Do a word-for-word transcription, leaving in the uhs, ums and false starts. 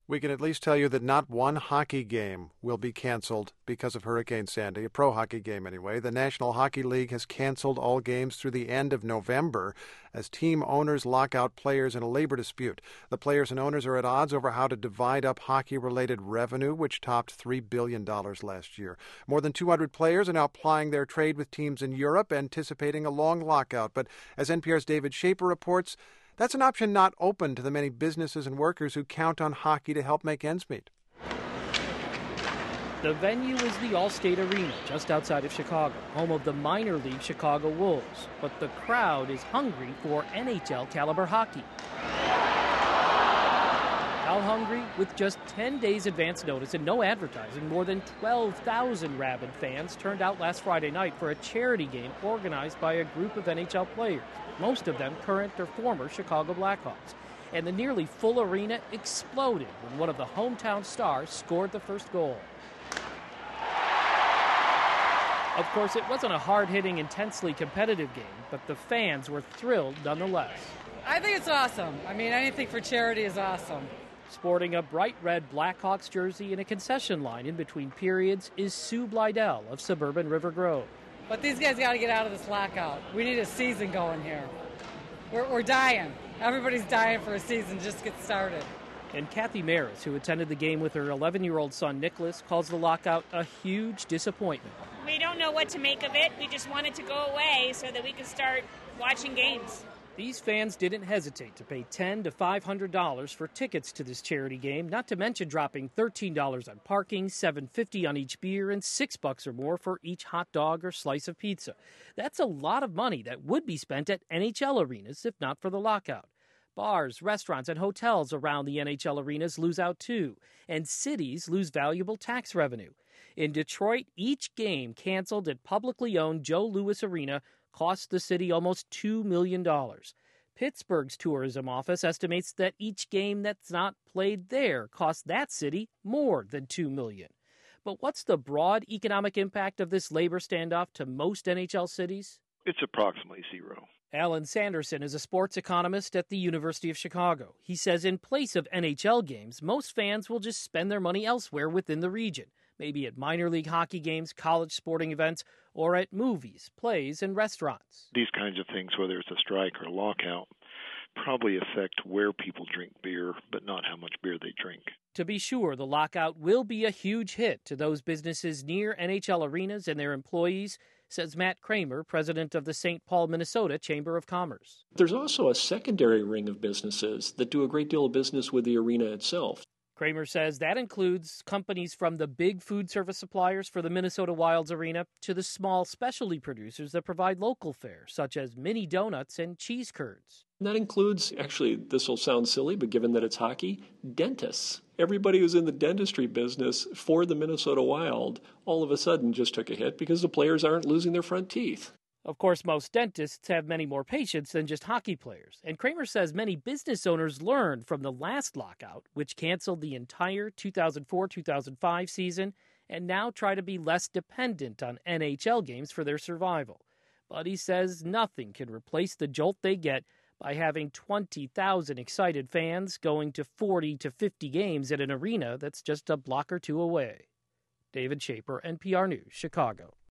We can at least tell you that not one hockey game will be canceled because of Hurricane Sandy, a pro hockey game anyway. The National Hockey League has canceled all games through the end of November as team owners lock out players in a labor dispute. The players and owners are at odds over how to divide up hockey-related revenue, which topped three billion dollars last year. More than two hundred players are now plying their trade with teams in Europe, anticipating a long lockout. But as N P R's David Schaper reports, that's an option not open to the many businesses and workers who count on hockey to help make ends meet. The venue is the Allstate Arena, just outside of Chicago, home of the minor league Chicago Wolves. But the crowd is hungry for N H L caliber hockey. How hungry? With just ten days advance notice and no advertising, more than twelve thousand rabid fans turned out last Friday night for a charity game organized by a group of N H L players, most of them current or former Chicago Blackhawks. And the nearly full arena exploded when one of the hometown stars scored the first goal. Of course, it wasn't a hard-hitting, intensely competitive game, but the fans were thrilled nonetheless. I think it's awesome. I mean, anything for charity is awesome. Sporting a bright red Blackhawks jersey in a concession line in between periods is Sue Blydell of suburban River Grove. But these guys got to get out of this lockout. We need a season going here. We're, we're dying. Everybody's dying for a season just to get started. And Kathy Maris, who attended the game with her eleven-year-old son Nicholas, calls the lockout a huge disappointment. We don't know what to make of it. We just want it to go away so that we can start watching games. These fans didn't hesitate to pay ten to five hundred dollars for tickets to this charity game, not to mention dropping thirteen dollars on parking, seven dollars and fifty cents on each beer, and six bucks or more for each hot dog or slice of pizza. That's a lot of money that would be spent at N H L arenas if not for the lockout. Bars, restaurants, and hotels around the N H L arenas lose out too, and cities lose valuable tax revenue. In Detroit, each game canceled at publicly owned Joe Louis Arena cost the city almost two million dollars. Pittsburgh's tourism office estimates that each game that's not played there cost that city more than two million dollars. But what's the broad economic impact of this labor standoff to most N H L cities? It's approximately zero. Alan Sanderson is a sports economist at the University of Chicago. He says in place of N H L games, most fans will just spend their money elsewhere within the region, maybe at minor league hockey games, college sporting events, or at movies, plays, and restaurants. These kinds of things, whether it's a strike or a lockout, probably affect where people drink beer, but not how much beer they drink. To be sure, the lockout will be a huge hit to those businesses near N H L arenas and their employees, says Matt Kramer, president of the Saint Paul, Minnesota Chamber of Commerce. There's also a secondary ring of businesses that do a great deal of business with the arena itself. Kramer says that includes companies from the big food service suppliers for the Minnesota Wilds Arena to the small specialty producers that provide local fare, such as mini donuts and cheese curds. And that includes, actually, this will sound silly, but given that it's hockey, dentists. Everybody who's in the dentistry business for the Minnesota Wild all of a sudden just took a hit because the players aren't losing their front teeth. Of course, most dentists have many more patients than just hockey players. And Kramer says many business owners learned from the last lockout, which canceled the entire two thousand four two thousand five season, and now try to be less dependent on N H L games for their survival. But he says nothing can replace the jolt they get by having twenty thousand excited fans going to forty to fifty games at an arena that's just a block or two away. David Schaper, N P R News, Chicago.